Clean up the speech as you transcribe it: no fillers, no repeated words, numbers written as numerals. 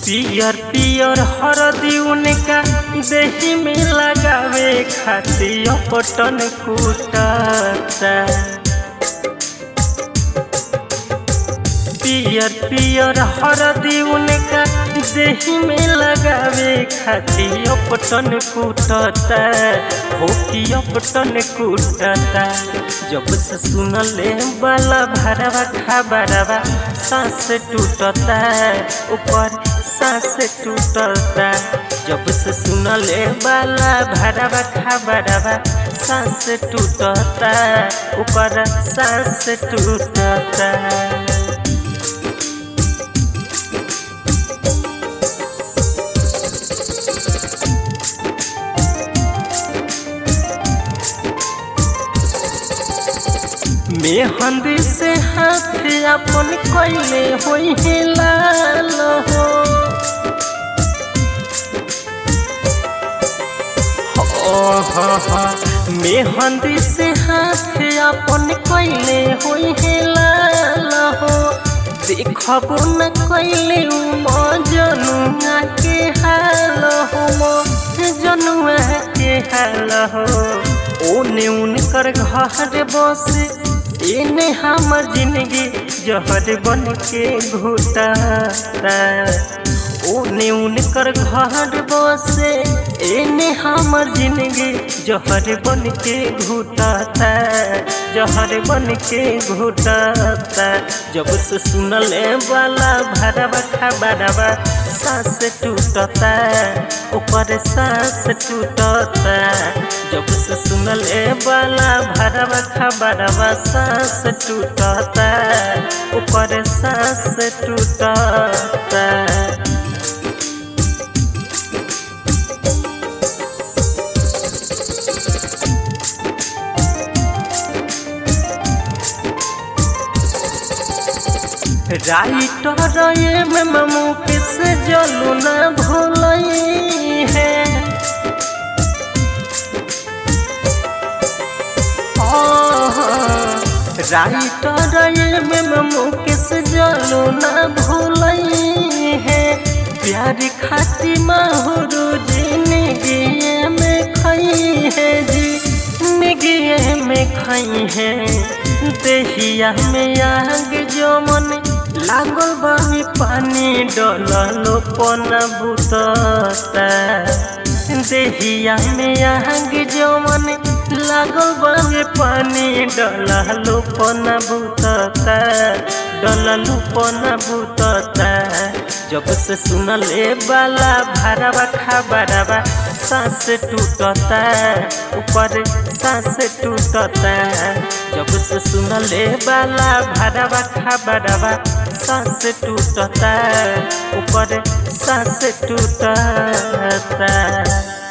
पियर पियर हरदी उनका देही में लगावे खातिर पटन कूटता। पियर पियर हरदी उनका देही में लगावे खातिर पटन कूटता। हो कि पटन कूटता। जब से सुनले वाला भरवा खबरवा सांस टूटता। ऊपर सांस टूटता। जब से सुनले वाला भरवा खबरवा सांस टूटता। ऊपर सांस टूटता। मेहंदी से हाथ अपन कैले होई है लाल हो। मेहंदी से हाथ अपन कैले होई है लाल हो। देखबो न कैले जनुआ के हाल हो। जनुआ के हाल हो। ओने उनकर घर बसे एने हमर जिंदगी जहर बन के घुटता। ओने उनकर घर बसे एने हमर जिंदगी जहर बन के घुटता। जहर बन के घुटता। जब से सुनले वाला भरवा खबरवा सांस टूटता। ऊपर सांस टूटता। जब से सुनले वाला भरवा खबरवा सांस टूटता। ऊपर सांस टूटता। राइटर मुकेश जलू न भूलई है। राइटर मुकेश जलू न भूलई है। प्यार खाती माहुरू जिंदगी में खई है। जिंदगी में खई है। देहिया में आग जो मन लागल बामी पानी डललो पन बुतता। देहिया में आग जो मन लागल बामी पानी डललो पन बुतता। डललो पन बुतता। जब से सुनले वाला भरवा खबरवा सांस टूटता। ऊपर सांस टूटता। जब से सुनले वाला भरवा खबरवा सांस टूटता। ऊपर सांस टूटता।